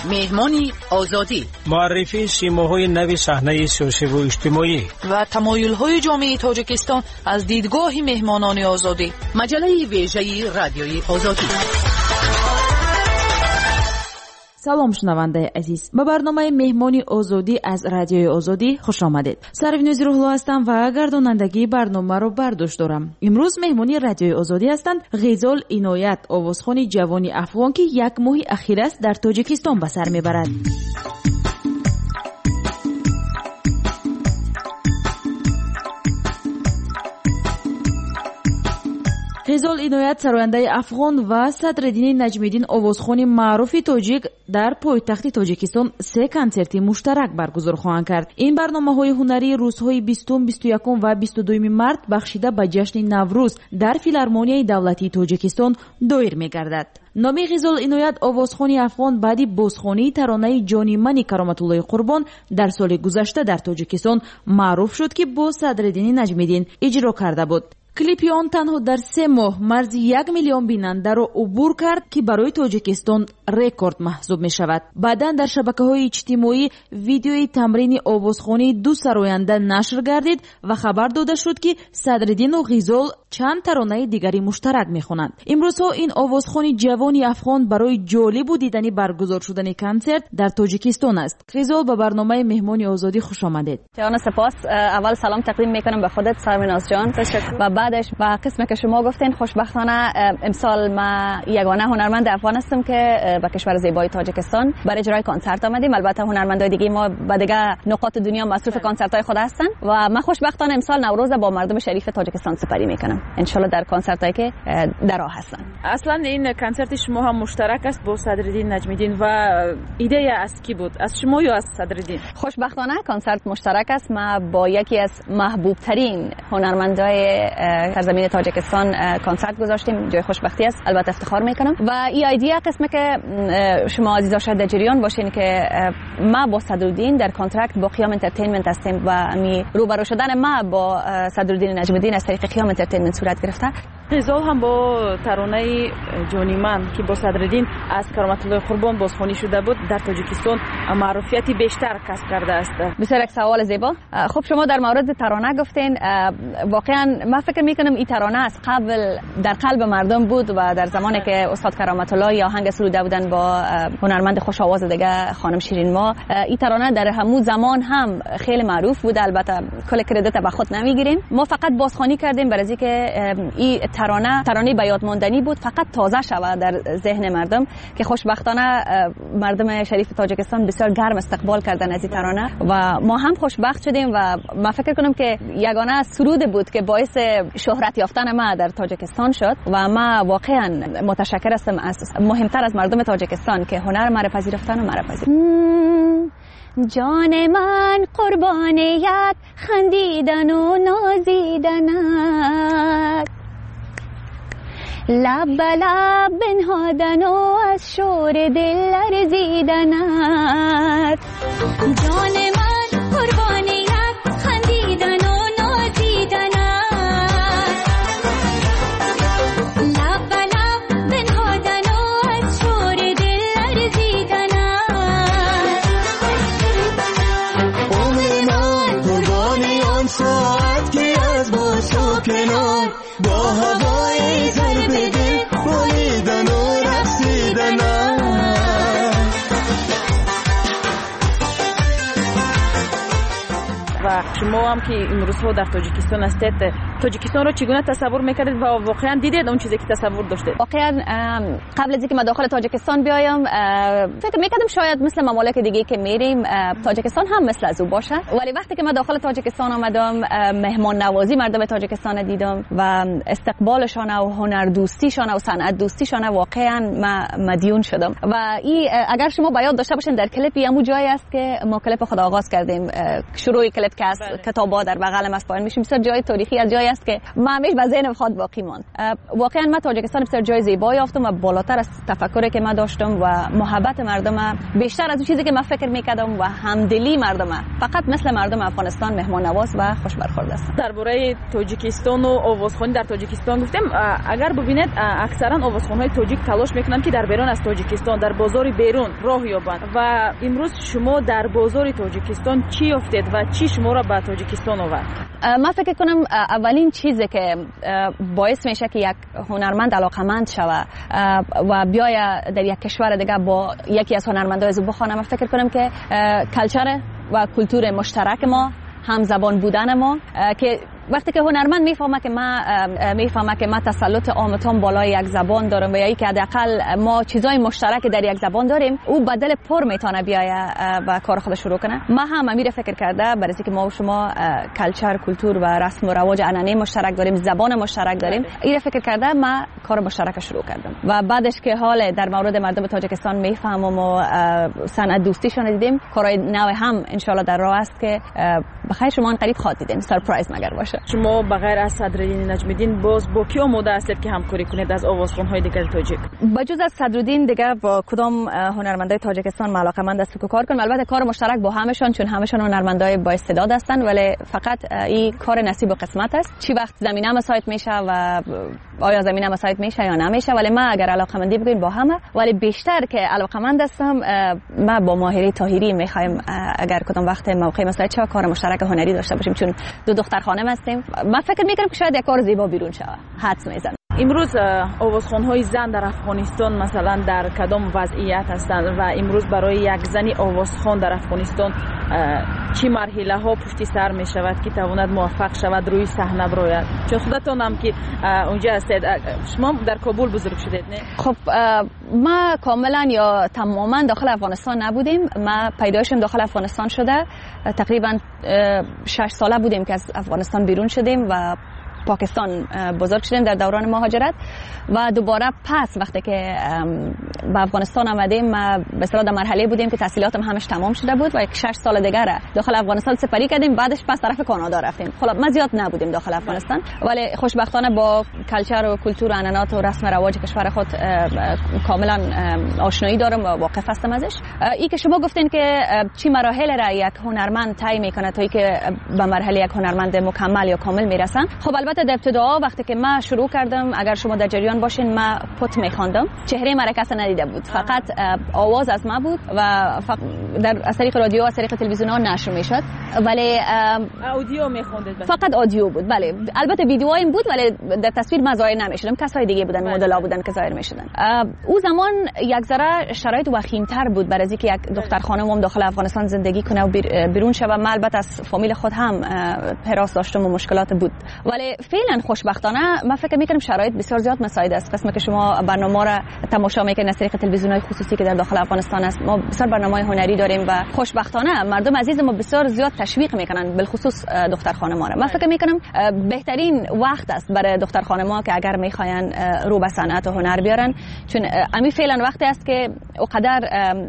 مهمانی آزادی، معرفی سیماهای نوی صحنه سیاسی و اجتماعی و تمایل‌های جامعه تاجیکستان از دیدگاه مهمانان آزادی. مجله ویژه رادیوی آزادی. سلام شنونده عزیز، به برنامه مهمانی آزادی از رادیوی آزادی خوش آمدید. سروینوز روحلا هستم و گردانندگی برنامه رو بر دوش دارم. امروز مهمانی رادیوی آزادی هستند غزال عنایت، آوازخوان جوانی افغان که یک ماه اخیر است در تاجیکستان به سر میبرد. غزال عنایت سراینده افغان و صدرالدین نجمیدین آوازخوان معروف تاجیک در پایتخت تاجیکستان 3 کنسرت مشترک برگزار خواهند کرد. این برنامه‌های هنری روزهای 20، 21 و 22 مارس بخشیده به جشن نوروز در فیلارمونیای دولتی تاجیکستان دایر می‌گردد. نام غزال عنایت آوازخوان افغان بعدی بازخوانی ترانه جانی من کرامت الله قربان در سال گذشته در تاجیکستان معروف شد که با صدرالدین نجمیدین اجرا کرده بود. کلیپ آن تنها در 3 ماه مرز 1 میلیون بیننده را عبور کرد که برای تاجیکستان رکورد محسوب می شود. بعدا در شبکه‌های اجتماعی ویدیوی تمرین آوازخوانی 2 سراینده نشر گردید و خبر داده شد که صدرالدین و غزال چند ترانه دیگری مشترک می‌خوانند. امروزها این آوازخوان جوانی افغان برای جالب و دیدنی برگزار شدن کنسرت در تاجیکستان است. غزال به برنامه مهمانی آزادی خوش آمدید. جان سپاس. اول سلام تقدیم می‌کنم به خودت سرویناز جان. و بعدش با قسمی که شما گفتین خوشبختانه امسال ما یگانه هنرمند افغان هستم که به کشور زیبای تاجیکستان برای اجرای کنسرت آمدیم. البته هنرمندای دیگه ما به دیگه نقاط دنیا مصروف کنسرت‌های خود هستن و من خوشبختانه امسال نوروز با مردم شریف تاجیکستان سپری میکنم ان شاء الله در کنسرتایی که در راه هستن. اصلا این کنسرت شما هم مشترک است با صدرالدین نجمیدین و ایده از کی بود؟ از شما یا از صدرالدین؟ خوشبختانه کنسرت مشترک است. ما با یکی از محبوب ترین هنرمندای سرزمین تاجیکستان کنسرت گذاشتیم. جای خوشبختی است، البته افتخار میکنم. و این ایده قسمه که شما عزیزا شاید در جریان باشین که ما با صدرالدین در کانترکت با قیام انترتینمنت هستیم و می روبرو شدن ما با صدرالدین نجمیدین از طریق قیام انترتینمنت صورت گرفته. غزال هم با ترانه جانی من که با صدرالدین از کرامت الله قربان بازخوانی شده بود در تاجیکستان معروفیتی بیشتر کسب کرده است. بسیار یک سوال زیبا. خب شما در مورد ترانه گفتین، واقعا من فکر میکنم این ترانه از قبل در قلب مردم بود و در زمانی که استاد کرامت الله یا آهنگ سروده بودن با هنرمند خوش آواز دیگه خانم شیرین ما، این ترانه در همون زمان هم خیلی معروف بود. البته کل کردیت به خود نمیگیریم، ما فقط بازخوانی کردیم برای اینکه این ترانه به یاد ماندنی بود، فقط تازه شود در ذهن مردم که خوشبختانه مردم شریف تاجیکستان بسیار گرم استقبال کردن از این ترانه و ما هم خوشبخت شدیم و من فکر کنم که یگانه سرود بود که باعث شهرت یافتن ما در تاجیکستان شد و ما واقعا متشکر هستم از مهمتر از مردم تاجیکستان که هنر مرا پذیرفتن و مرا پذیرفتن. جان من قربانیت خندیدن و نازیدنت، لب به لب بنهادن و از شور دل لرزیدنت. جان من قربانیت خندیدن و نازیدنت، لب به لب بنهادن و از شور دل لرزیدنت. عمر من قربانی آن ساعت که از باش و کنار با هوای ضرب دل بالیدن و رقصیدن. و شما هم که امروزها در تاجیکستان هستید، تاجیکستان رو چگونه تصور میکردید و واقعا دیدید اون چیزی که تصور داشتید؟ واقعا قبل از اینکه ما داخل تاجیکستان بیایم فکر میکردم شاید مثل ممالک دیگه که میریم تاجیکستان هم مثل از او باشه، ولی وقتی که ما داخل تاجیکستان آمدم مهمان نوازی مردم تاجیکستان دیدم و استقبالشان و هنر دوستیشان و صنعت دوستیشان واقعا مدیون شدم. و این اگر شما بیاد داشته باشین در کلیپ همون جایی است که ما کلیپ خود آغاز کردیم، شروع کلیپ که است کتابا در بغلم از پایین میشیم. بسیار جای تاریخی از جایی است که من همیشه به ذهنم خود باقی ماند. واقعا من تاجیکستان بسیار جای زیبایی یافتم و بالاتر از تفکری که من داشتم و محبت مردم بیشتر از اون چیزی که من فکر میکردم و همدلی مردم فقط مثل مردم افغانستان مهمان نواز و خوش برخورد است. درباره تاجیکستان و آوازخوانی در تاجیکستان گفتم، اگر ببینید اکثرا آوازخوان‌های تاجیک تلاش میکنن که در بیرون از تاجیکستان در بازار بیرون راه یابند و امروز شما در بازار تاجیکستان چی یافتید و چی شما را به تاجیکستان آورد؟ من فکر کنم اولین چیزی که باعث میشه که یک هنرمند علاقمند شوه و بیاید در یک کشور دیگه با یکی از هنرمندای زو بخونه، من فکر کنم که کلچر و کلتور مشترک ما، هم زبان بودن ما، که وقتی که هنرمند میفهمه که ما تسلط عامتان بالای یک زبان دارم و یا که حداقل ما چیزای مشترک در یک زبان داریم، او بدل پر میتونه بیاید و کار خودش شروع کنه. ما هم امیر فکر کرده برای اینکه ما و شما کلچر، کلتور و رسم و رواج عنعنه مشترک داریم، زبان مشترک داریم، این فکر کرده ما کار مشترک شروع کردم و بعدش که حال در مورد مردم تاجیکستان میفهمم و صنعت دوستیشون دیدیم، کارهای نو هم ان شاء الله در راه است که بخیر شما قریب خواهید دیدیم، سرپرایز مگر باشه. شما بغیر از صدرالدین نجمیدین باز با کی آماده هستید که همکاری کنید از آوازخوان‌های دیگر تاجیک؟ بجز از صدرالدین دیگه با کدام هنرمندای تاجیکستان علاقه‌مند است که کار کنم. البته کار مشترک با همشون، چون همشون هنرمندای با استعداد هستند، ولی فقط این کار نصیب و قسمت است. چی وقت زمینه مساعد میشه و آیا زمینه مساعد میشه یا نمیشه، ولی من اگر علاقه‌مندی بگیم با همه، ولی بیشتر که علاقه‌مند هستم ما با ماهره طاهری میخوایم اگر کدام وقت موقع مساعد شه کار مشترک هنری داشته باشیم، چون دو دختر خانم هستیم. من فکر میکنم که شاید یک کار زیبا بیرون شود. حدس میزنم. امروز آوازخوان‌های زن در افغانستان مثلا در کدام وضعیت هستند و امروز برای یک زنی آوازخوان در افغانستان چی مرحله ها پشت سر می شود که تواند موفق شود روی صحنه براید؟ چون خودتون هم که اونجا هستید، شما در کابل بزرگ شدید نه؟ خب ما کاملا یا تماما داخل افغانستان نبودیم. ما پیدایشم داخل افغانستان شده، تقریبا 6 ساله بودیم که از افغانستان بیرون شدیم و پاکستان بزرگ شدیم در دوران مهاجرت و دوباره پس وقتی که به افغانستان آمدیم ما به اصطلاح در مرحله بودیم که تحصیلاتم همش تمام شده بود و 6 سال دیگه داخل افغانستان سپری کردیم، بعدش پس طرف کانادا رفتیم. خب ما زیاد نبودیم داخل افغانستان، ولی خوشبختانه با کلچر و کلتور و عنعنات و رسم و رواج کشور خود کاملا آشنایی دارم و واقف هستم ازش. این که شما گفتین که چی مراحل را یک هنرمند طی میکنه تا اینکه به مرحله یک هنرمند مکمل یا کامل میرسن، خب البته در ابتدا وقتی که من شروع کردم، اگر شما در جریان باشین، من پت میخواندم، چهره مرا کس ندیده بود، فقط آواز از ما بود و در از طریق رادیو و از طریق تلویزیون ها نشر میشد، ولی اودیو میخوندید؟ فقط آدیو بود. بله البته ویدیوهایم بود ولی در تصویر من ظاهر نمیشدم، کسای دیگه بودن، مدل‌ها بودن که ظاهر میشدن. او زمان یک ذره شرایط وخیم‌تر بود برای اینکه یک دختر خانم داخل افغانستان زندگی کنه و بیرون شه. من البته از فامیل خود هم حراس داشتم و مشکلات بود، ولی فعلا خوشبختانه من فکر میکنم شرایط بسیار زیاد مساعد است. قسمی که شما برنامه را تماشا میکنید از طریق تلویزیون‌های خصوصی که در داخل افغانستان است، ما بسیار برنامه‌های هنری داریم و خوشبختانه مردم عزیز ما بسیار زیاد تشویق میکنن، بالخصوص دختر خانم‌ها را. من فکر میکنم بهترین وقت است برای دختر خانم‌ها که اگر میخواین رو به صنعت و هنر بیارن، چون امی فعلا وقتی است که اونقدر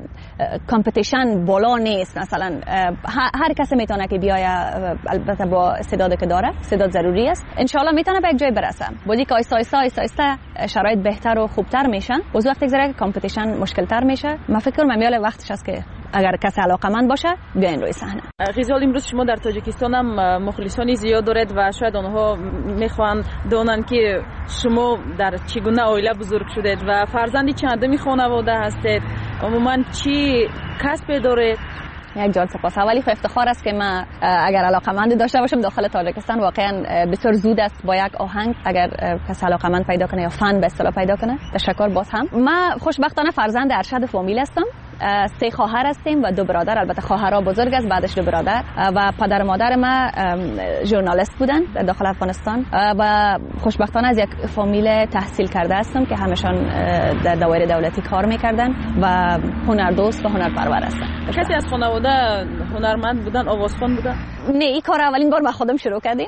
کامپتیشن بالا نیست. مثلا هر کسی میتونه که بیاید، البته با استعدادی که داره، استعداد ضروری است، ان شاء الله میتونه به یک جای برسه. بودی که آیسته شرایط بهتر و خوبتر میشن، از وقتی که کامپتیشن مشکل‌تر میشه، من فکر کنم میاله وقتش است که اگر کسی علاقه‌مند باشه بیاین روی صحنه. غزال، امروز شما در تاجیکستان هم مخلصانی زیاد دارید و شاید آنها میخوان دونن که شما در چگونه عائله بزرگ شدید و فرزندی چندمی خانواده هستید، عموما چی کسب دارید؟ یک جان سپاس. اولی خو افتخار است که من اگر علاقه‌مند داشته باشم داخل تاجیکستان. واقعا بسیار زود است با یک آهنگ اگر کسی علاقه‌مند پیدا کنه یا فن به اصطلاح پیدا کنه. تشکر باز هم. من خوشبختانه فرزند ارشد فامیل هستم. 3 خواهر هستیم و 2 برادر. البته خواهرها بزرگ است، بعدش 2 برادر و پدر و مادر ما ژورنالیست بودن در داخل افغانستان و خوشبختانه از یک فامیل تحصیل کرده هستم که همشان در دوایر دولتی کار میکردن و هنردوست و هنرپرور هستن. کسی از خانواده هنرمند بودن، آوازخوان بودن؟ نه، این کار اولین بار ما خودم شروع کردیم.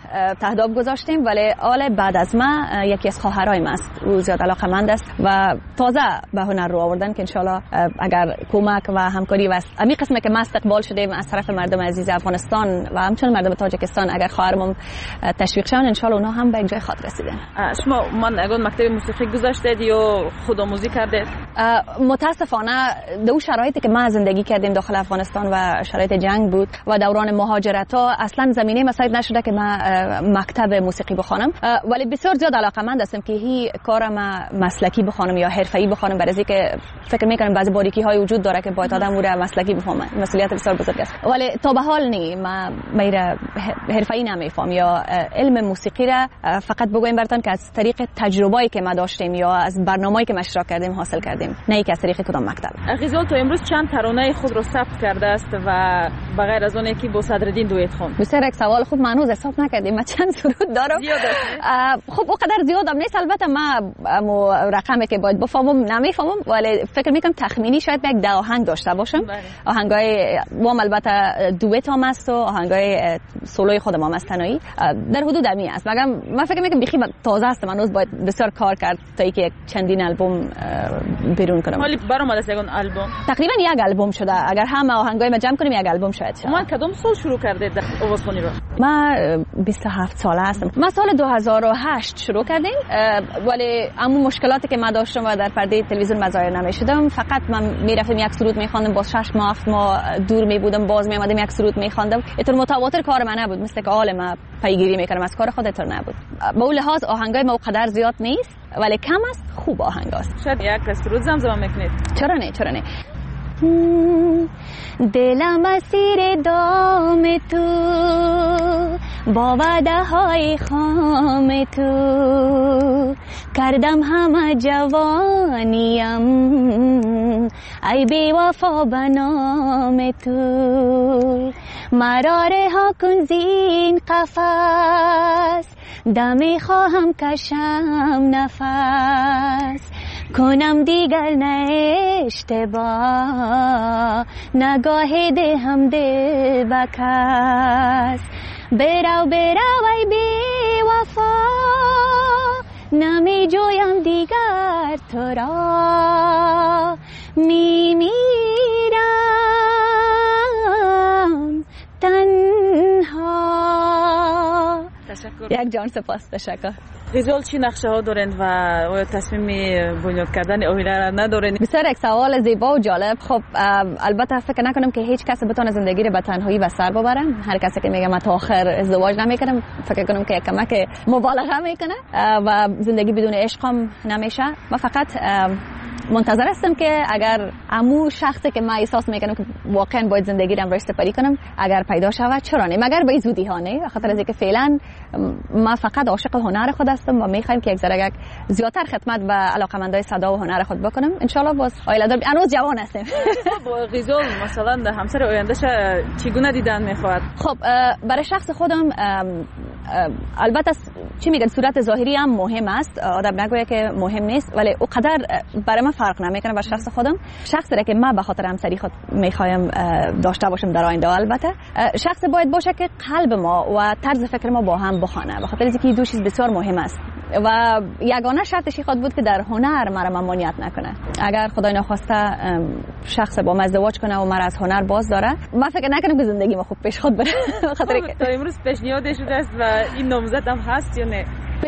تهداب گذاشتیم، ولی آل بعد از ما یکی از خواهرای ما است، او زیاد علاقه‌مند است و تازه به هنر رو آوردن که انشالله اگر کمک و همکاری و امی قسمه که ما استقبال شدیم از طرف مردم عزیز افغانستان و همچنین مردم تاجیکستان، اگر خواهرمون تشویق شون انشالله اونها هم به یک جای خاطر رسیدن. شما من اگر مکتب موسیقی گذاشتید یا خودآموزی کردید؟ متاسفانه دو شرایطی که ما زندگی کردیم داخل افغانستان و شرایط جنگ بود و دوران مهاجرت ها اصلا زمینه مساعد نشده که ما مکتب موسیقی بخوانم، ولی بسیار زیاد علاقه‌مند هستم که هی کارم مسلکی بخوانم یا حرفه‌ای بخوانم، برای اینکه فکر می‌کنم بعضی باریکی‌های وجود داره که باید آدم رو مسلکی بفهمه. مسئولیت بسیار بزرگ است، ولی تا به حال نی ما میره حرفه‌ای نمیفهم یا علم موسیقی را فقط بگویم براتون که از طریق تجربه‌ای که ما داشتیم یا از برنامه‌ای که اشتراک کردیم حاصل کردیم، نه که از طریق کدام مکتب. غزال تو امروز چند ترانه خود رو ثبت کرده است و بغیر از اون یکی با صدرالدین دویت خوند؟ بسیار یک سوال خوب، ما هنوز حساب نکردیم ما چند سرود دارم. خب اونقدر زیادم نیست، البته ما رقمی که باید بفهمم نمیفهمم، ولی فکر میکنم تخمینی شاید یک 10 آهنگ داشته باشم. آهنگای وام البته دویت هم است و آهنگای سولوی خودم هم است، تنهایی در حدود امی است. مگر من فکر میکنم بخی تازه است، هنوز باید بسیار کار کرد تا اینکه یک چندین البوم بیرون کنم. ولی برآمده است یک البوم؟ تقریبا یک البوم شده، اگر همه آهنگای ما جمع کنیم یک البوم شاید شه. من کدام سال شروع کردید آوازخوانی رو؟ ما 27 ساله هستم. ما سال 2008 شروع کردیم، ولی اما مشکلاتی که ما داشتم و در پرده تلویزیون مظاهر نمیشدم، فقط من میرفتم یک سرود میخواندم، باز 6 ماه 7 ماه دور میبودم، باز میامدم یک سرود میخواندم. اینطور متواتر کار من نبود، مثل که حال ما پیگیری میکردم از کار خود، اینطور نبود. به اون لحاظ آهنگای ما قدر زیاد نیست، ولی کم است، خوب آهنگ است. شاید یک سرود زمزمه میکنید؟ چرا نه دلم اسیر دام تو، با وعده های خام تو، کردم همه جوانیم ای بی وفا به نام تو، مرا رها کن زین قفس، دمی خواهم کشم نفس، کنم دیگر نه اشتباه، نگاه دهم دل به کس، برو ای بی وفا، نمی جویم دیگر تو را، می میرم تنها. یک جان سپاس، تشکر. غزال چی نقشه ها دارند و آیا تصمیم بنیاد کردن اویله را ندارند؟ بسیار یک سوال زیبا و جالب. خب البته فکر نکنم که هیچ کس بتونه زندگی رو به تنهایی به سر ببره. هر کسی که میگه من تا آخر ازدواج نمیکنم، فکر کنم که کمک مبالغه میکنه و زندگی بدون عشق هم نمیشه. من فقط منتظر هستم که اگر عمو شخصی که من احساس میکنم که واقعا باید زندگی رو امروز سپری کنم اگر پیدا شود، چرا نه، مگر به زودی ها نه، به خاطر اینکه فعلا ما فقط عاشق هنر خود هستم و میخوایم که یک ذره زیادتر خدمت به علاقمندای صدا و هنر خود بکنم. ان شاء الله باز عائله دار هنوز جوان هستیم. با غزال مثلا همسر آیندهش چگونه دیدن میخواد؟ خب برای شخص خودم البته چی میگن صورت ظاهری هم مهم است، آدم نگویه که مهم نیست، ولی اونقدر برای من فرق نمیکنه. برای شخص خودم شخصی را که من به خاطر همسری خود میخوایم داشته باشم در آینده، البته شخص باید باشه که قلب ما و طرز فکر ما با هم بخوانه، به خاطر اینکه دو چیز بسیار مهم است و یگانه شرطش خود بود که در هنر مرا ممانعت نکنه. اگر خدای نخواسته شخص با من ازدواج کنه و مرا از هنر باز داره، من فکر نکنم که زندگی ما خوب پیش خود بره. خاطر تا امروز پیشنهاد شده است و این نامزد هم هست یا نه؟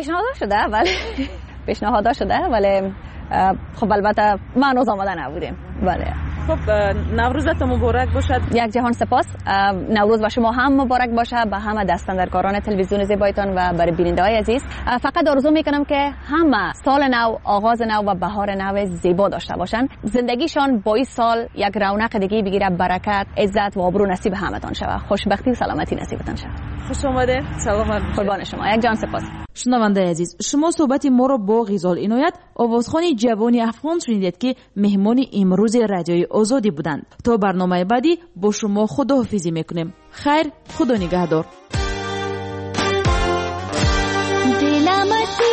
پیشنهاد شده ولی خب البته ما هنوز آماده نبودیم. بله. خب نوروزتون مبارک باشد. یک جهان سپاس. نوروز و شما هم مبارک باشه، به همه دستاندرکاران تلویزیون زیبایتان و برای بیننده‌های عزیز. فقط آرزو میکنم که همه سال نو، آغاز نو و بهار نو زیبا داشته باشن، زندگیشان با این سال یک رونق دیگه بگیره، برکت، عزت و آبرو نصیب همتون شود، خوشبختی و سلامتی نصیبتون شود. خوش آمده. سلام. قربان شما. یک جان سپاس. شنونده عزیز، شما صحبت ما رو با غزال عنایت، آوازخوان جوانی افغان شنیدید که مهمان امروز رادیوی آزادی بودند. تا برنامه بعدی با شما خداحافظی میکنیم. خیر، خدا نگهدار. دلم